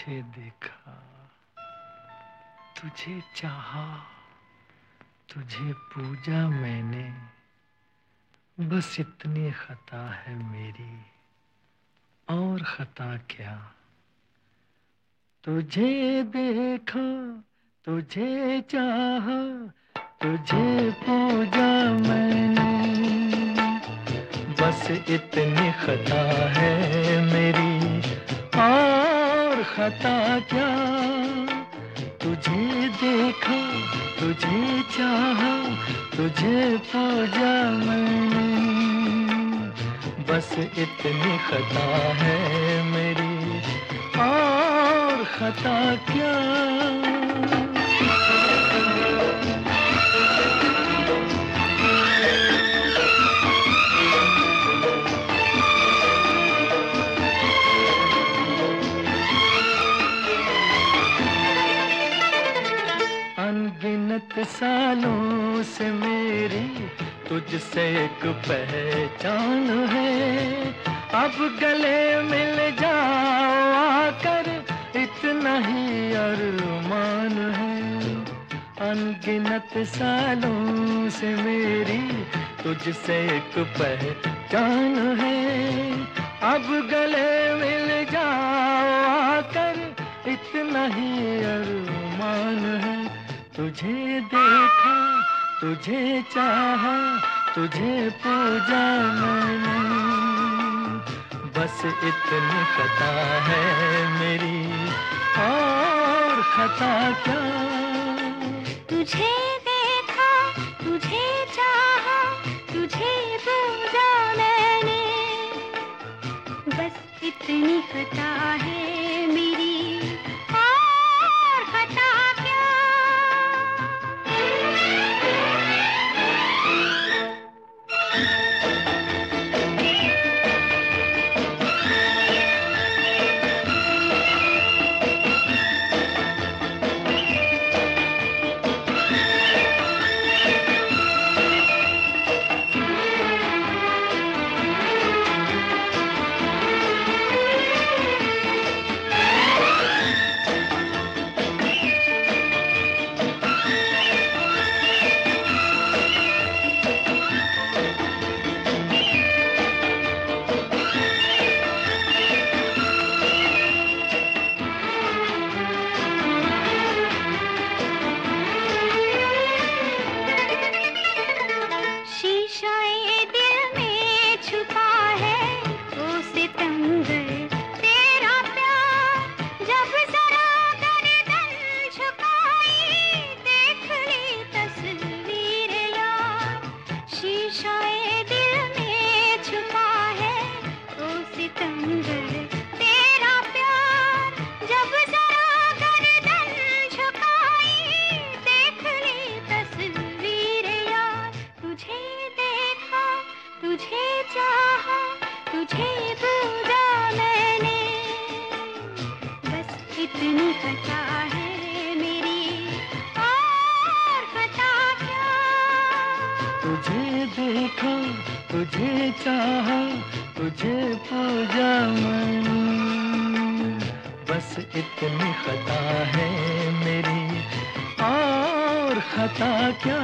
तुझे देखा, तुझे चाहा, तुझे पूजा मैंने, बस इतनी खता है मेरी, और खता क्या। तुझे देखा, तुझे चाहा, तुझे पूजा मैंने, बस इतनी खता है मेरी, और खता क्या। तुझे देखा, तुझे चाहा, तुझे पूजा मैंने, बस इतनी खता है मेरी, और खता क्या। अनगिनत सालों से मेरी तुझसे एक पहचान है, अब गले मिल जाओ आकर, इतना ही अरमान है। अनगिनत सालों से मेरी तुझसे एक पहचान है, अब गले मिल जाओ आकर, इतना ही अरमान है। तुझे देखा, तुझे चाहा, तुझे पूजा मैंने, बस इतनी खता है मेरी, और खता क्या। तुझे देखा, तुझे चाहा, तुझे पूजा मैंने, बस इतनी खता है मेरी, और खता क्या। इतनी खता है मेरी, और खता क्या। तुझे देखा, तुझे चाहा, तुझे पूजा मैंने, बस इतनी खता है मेरी, और खता क्या।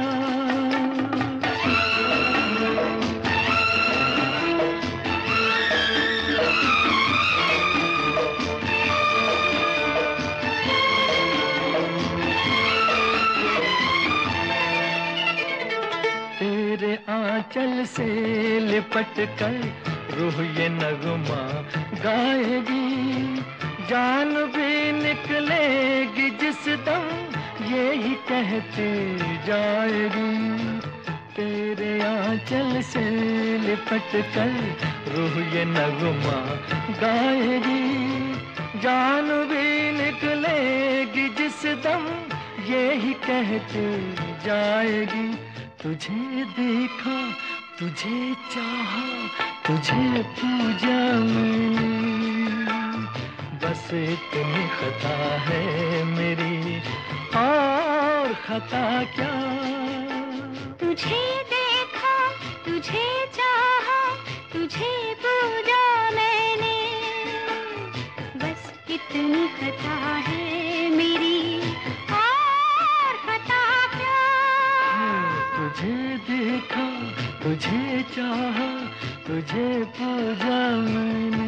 तेरे आंचल से लिपट कर रूह ये नगमा गाएगी, जान भी निकलेगी जिस दम यही कहते जाएगी। तेरे आंचल से लिपट कर रूह ये नगमा गाएगी, जान भी निकलेगी जिस दम यही कहते जाएगी। तुझे देखा, तुझे चाहा, तुझे पूजा मैंने, बस इतनी खता है मेरी, और खता क्या। तुझे देखा, तुझे चाहा, तुझे पूजा मैंने, बस इतनी इतनी खता है मेरी, और खता क्या। तुझे देखा, तुझे चाहा, तुझे पूजा मैंने,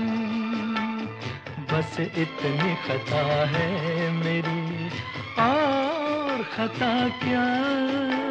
बस इतनी खता है मेरी, और खता क्या।